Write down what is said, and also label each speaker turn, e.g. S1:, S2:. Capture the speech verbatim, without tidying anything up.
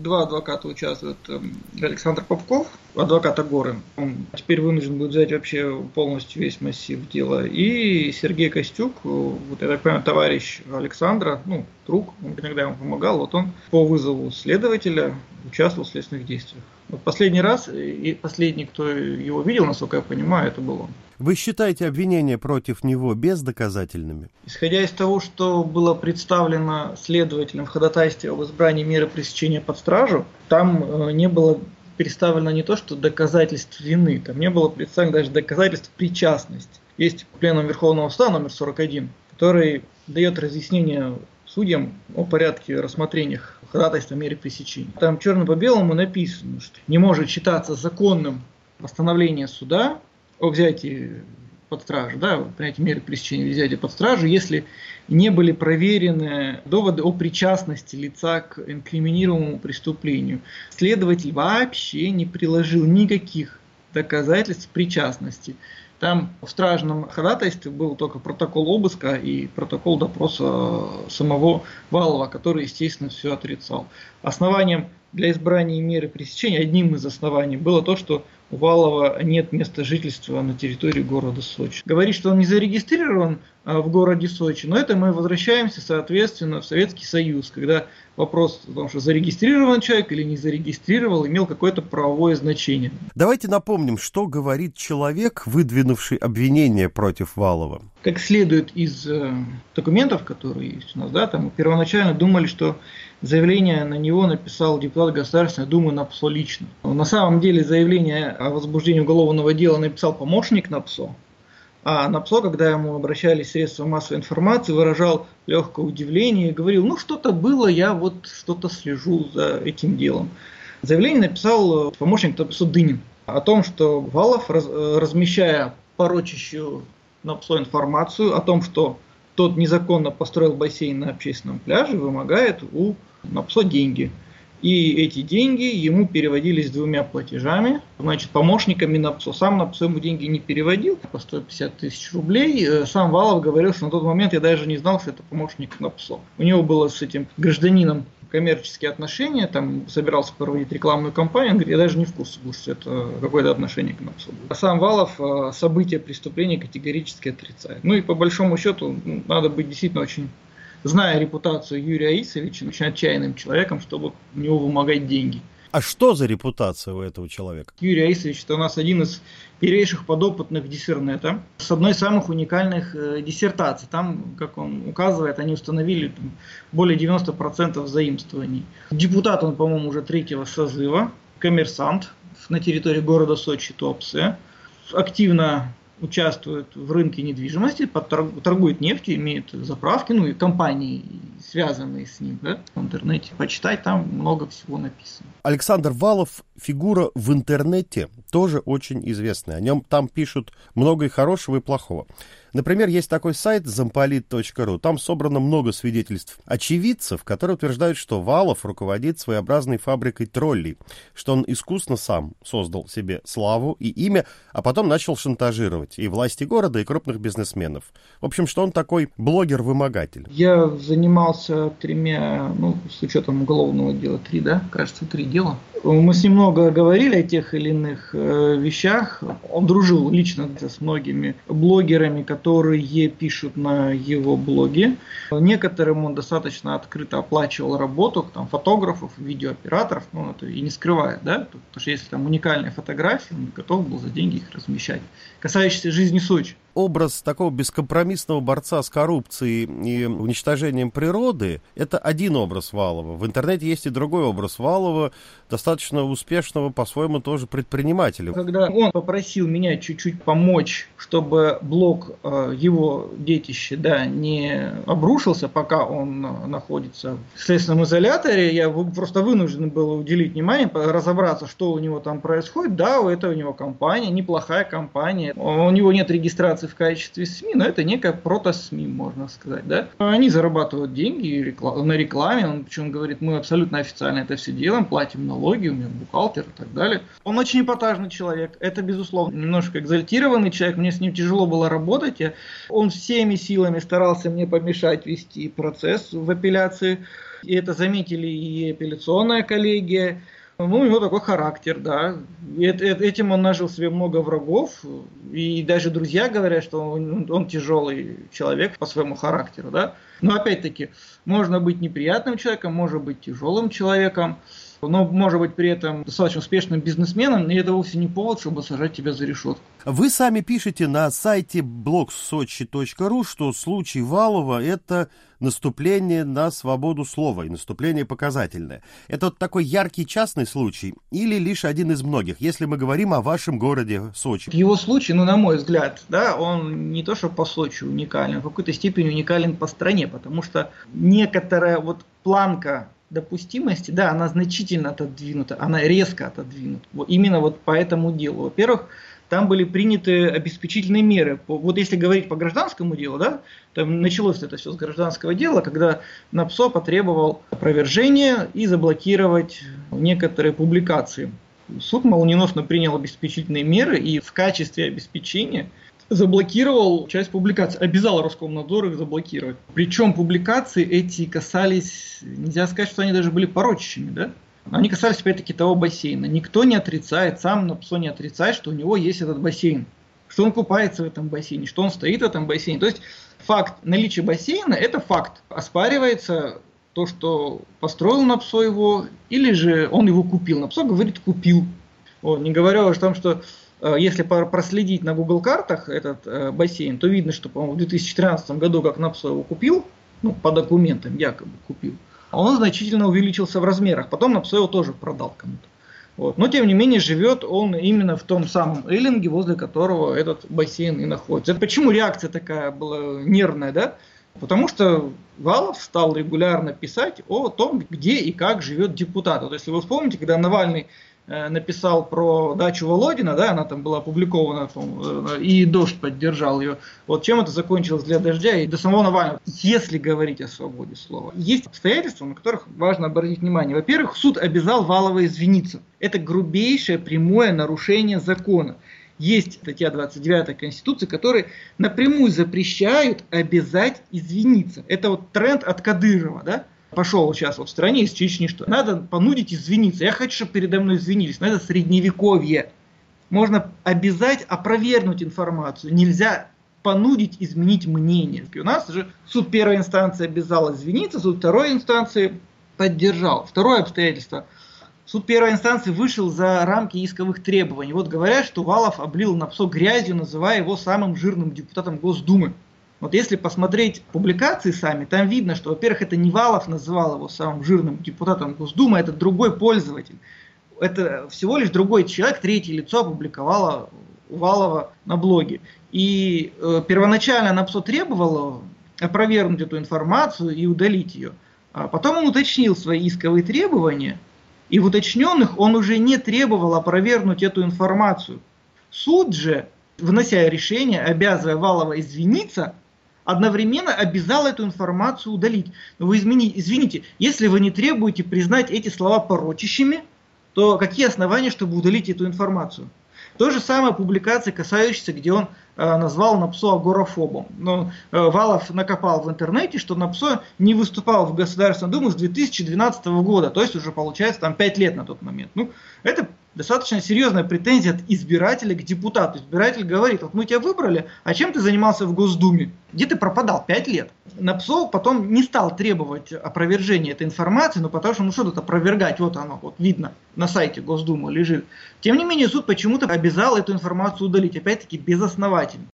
S1: два адвоката участвуют. Александр Попков, адвокат Агоры. Он теперь вынужден будет взять вообще полностью весь массив дела. И Сергей Костюк, вот я так понимаю, товарищ Александра, ну, друг, он иногда ему помогал. Вот он по вызову следователя участвовал в следственных действиях. Вот последний раз, и последний, кто его видел, насколько я понимаю, это был он.
S2: Вы считаете обвинения против него бездоказательными?
S1: Исходя из того, что было представлено следователем в ходатайстве об избрании меры пресечения под стражу, там не было представлено не то, что доказательств вины, там не было представлено даже доказательств причастности. Есть пленум Верховного Суда номер сорок один, который дает разъяснение судьям о порядке рассмотрения ходатайства о мере пресечения. Там черно по белому написано, что не может считаться законным постановление суда о взятии под стражу, да, о принятии меры пресечения или взятии под стражу, если не были проверены доводы о причастности лица к инкриминируемому преступлению. Следователь вообще не приложил никаких доказательств причастности. Там в стражном ходатайстве был только протокол обыска и протокол допроса самого Валова, который, естественно, все отрицал. Основанием для избрания меры пресечения, одним из оснований, было то, что у Валова нет места жительства на территории города Сочи. Говорит, что он не зарегистрирован в городе Сочи, но это мы возвращаемся, соответственно, в Советский Союз, когда вопрос о том, что зарегистрирован человек или не зарегистрировал, имел какое-то правовое значение.
S2: Давайте напомним, что говорит человек, выдвинувший обвинение против Валова.
S1: Как следует из э, документов, которые есть у нас, да, там первоначально думали, что заявление на него написал депутат Государственной Думы Напсо лично. На самом деле заявление о возбуждении уголовного дела написал помощник Напсо, а Напсо, когда ему обращались средства массовой информации, выражал легкое удивление и говорил, ну что-то было, я вот что-то слежу за этим делом. Заявление написал помощник Напсо Дынин о том, что Валов, раз, размещая порочащую Напсо информацию о том, что тот незаконно построил бассейн на общественном пляже, вымогает у Напсо деньги. И эти деньги ему переводились двумя платежами, значит, помощниками Напсо. Сам Напсо ему деньги не переводил по сто пятьдесят тысяч рублей. Сам Валов говорил, что на тот момент я даже не знал, что это помощник Напсо. У него было с этим гражданином коммерческие отношения, там собирался проводить рекламную кампанию, он говорит, я даже не в курсе был, что это какое-то отношение к Напсо было. А сам Валов события преступления категорически отрицает. Ну и по большому счету надо быть действительно очень, зная репутацию Юрия Аисовича, очень отчаянным человеком, чтобы у него вымогать деньги.
S2: А что за репутация у этого человека?
S1: Юрий Аисович – это у нас один из первейших подопытных диссернета, с одной из самых уникальных э, диссертаций. Там, как он указывает, они установили там, более девяносто процентов заимствований. Депутат он, по-моему, уже третьего созыва, коммерсант на территории города Сочи, Туапсе, активно участвует в рынке недвижимости, торгует нефтью, имеет заправки, ну и компании, связанные с ним, да, в интернете. Почитать, там много всего написано.
S2: Александр Валов – фигура в интернете, тоже очень известная. О нем там пишут много и хорошего, и плохого. Например, есть такой сайт замполит точка ру. Там собрано много свидетельств очевидцев, которые утверждают, что Валов руководит своеобразной фабрикой троллей, что он искусно сам создал себе славу и имя, а потом начал шантажировать и власти города, и крупных бизнесменов. В общем, что он такой блогер-вымогатель.
S1: Я занимался тремя, ну, с учетом уголовного дела, три, да, кажется, три дела. Мы с ним много говорили о тех или иных э, вещах. Он дружил лично с многими блогерами, которые пишут на его блоге. Некоторым он достаточно открыто оплачивал работу, там, фотографов, видеооператоров, ну, это и не скрывает, да, потому что если там уникальные фотографии, он готов был за деньги их размещать. Касающиеся жизни Сочи.
S2: Образ такого бескомпромиссного борца с коррупцией и уничтожением природы – это один образ Валова. В интернете есть и другой образ Валова, достаточно успешного, по-своему, тоже предпринимателя.
S1: Когда он попросил меня чуть-чуть помочь, чтобы блог э, его детища, да, не обрушился, пока он находится в следственном изоляторе, я просто вынужден был уделить внимание, разобраться, что у него там происходит. Да, это у него компания, неплохая компания, у него нет регистрации в качестве СМИ, но это некая прото-СМИ, можно сказать, да. Они зарабатывают деньги на рекламе, он причем говорит, мы абсолютно официально это все делаем, платим налоги, у меня бухгалтер и так далее. Он очень эпатажный человек, это безусловно, немножко экзальтированный человек, мне с ним тяжело было работать, я, он всеми силами старался мне помешать вести процесс в апелляции. И это заметили и апелляционная коллегия. Ну, у него такой характер, да. Этим он нажил себе много врагов. И даже друзья говорят, что он, он тяжелый человек по своему характеру, да. Но опять-таки, можно быть неприятным человеком, может быть тяжелым человеком, но может быть при этом достаточно успешным бизнесменом, и это вовсе не повод, чтобы сажать тебя за решетку.
S2: Вы сами пишете на сайте блог сочи точка ру, что случай Валова – это наступление на свободу слова, и наступление показательное. Это вот такой яркий частный случай или лишь один из многих, если мы говорим о вашем городе Сочи?
S1: Его случай, ну, на мой взгляд, да, он не то что по Сочи уникален, в какой-то степени уникален по стране, потому что некоторая вот планка допустимости, да, она значительно отодвинута, она резко отодвинута. Вот именно вот по этому делу. Во-первых, там были приняты обеспечительные меры. Вот если говорить по гражданскому делу, да, там началось это все с гражданского дела, когда НАПСО потребовал опровержения и заблокировать некоторые публикации. Суд молниеносно принял обеспечительные меры и в качестве обеспечения заблокировал часть публикаций, обязал Роскомнадзор их заблокировать. Причем публикации эти касались, нельзя сказать, что они даже были порочащими, да? Они касались, опять-таки, того бассейна. Никто не отрицает, сам НАПСО не отрицает, что у него есть этот бассейн, что он купается в этом бассейне, что он стоит в этом бассейне. То есть факт наличия бассейна – это факт. Оспаривается то, что построил НАПСО его, или же он его купил. НАПСО говорит «купил». Вот, не говоря уже о том, что если проследить на Google картах этот э, бассейн, то видно, что, по-моему, в две тысячи тринадцатом году, как НАПСО его купил, ну, по документам якобы купил, он значительно увеличился в размерах. Потом НАПСО его тоже продал кому-то. Вот. Но, тем не менее, живет он именно в том самом Эллинге, возле которого этот бассейн и находится. Это почему реакция такая была нервная, да? Потому что Валов стал регулярно писать о том, где и как живет депутат. Вот если вы вспомните, когда Навальный написал про дачу Володина, да, она там была опубликована, и «Дождь» поддержал ее. Вот чем это закончилось для «Дождя» и до самого Навального. Если говорить о свободе слова, есть обстоятельства, на которых важно обратить внимание. Во-первых, суд обязал Валова извиниться. Это грубейшее прямое нарушение закона. Есть статья двадцать девятая Конституции, которые напрямую запрещают обязать извиниться. Это вот тренд от Кадырова, да? Пошел сейчас вот в стране из Чечни, что надо понудить извиниться. Я хочу, чтобы передо мной извинились. Но это средневековье. Можно обязать опровергнуть информацию. Нельзя понудить изменить мнение. И у нас же суд первой инстанции обязал извиниться, суд второй инстанции поддержал. Второе обстоятельство. Суд первой инстанции вышел за рамки исковых требований. Вот говорят, что Валов облил НАПСО грязью, называя его самым жирным депутатом Госдумы. Вот если посмотреть публикации сами, там видно, что, во-первых, это не Валов называл его самым жирным депутатом Госдумы, это другой пользователь. Это всего лишь другой человек, третье лицо опубликовало у Валова на блоге. И э, первоначально НАПСО требовало опровергнуть эту информацию и удалить ее. А потом он уточнил свои исковые требования, и в уточненных он уже не требовал опровергнуть эту информацию. Суд же, внося решение, обязывая Валова извиниться, одновременно обязал эту информацию удалить. Но вы извините, извините, если вы не требуете признать эти слова порочащими, то какие основания, чтобы удалить эту информацию? То же самое публикации, касающиеся, где он э, назвал НАПСО агорафобом. Но э, Валов накопал в интернете, что НАПСО не выступал в Государственной Думе с две тысячи двенадцатого года, то есть уже получается там пять лет на тот момент. Ну, это достаточно серьезная претензия от избирателя к депутату. Избиратель говорит: вот мы тебя выбрали, а чем ты занимался в Госдуме? Где ты пропадал пять лет? НАПСО потом не стал требовать опровержения этой информации, но потому что, ну что тут опровергать, вот оно, вот видно, на сайте Госдумы лежит. Тем не менее, суд почему-то обязал эту информацию удалить, опять-таки безосновательно.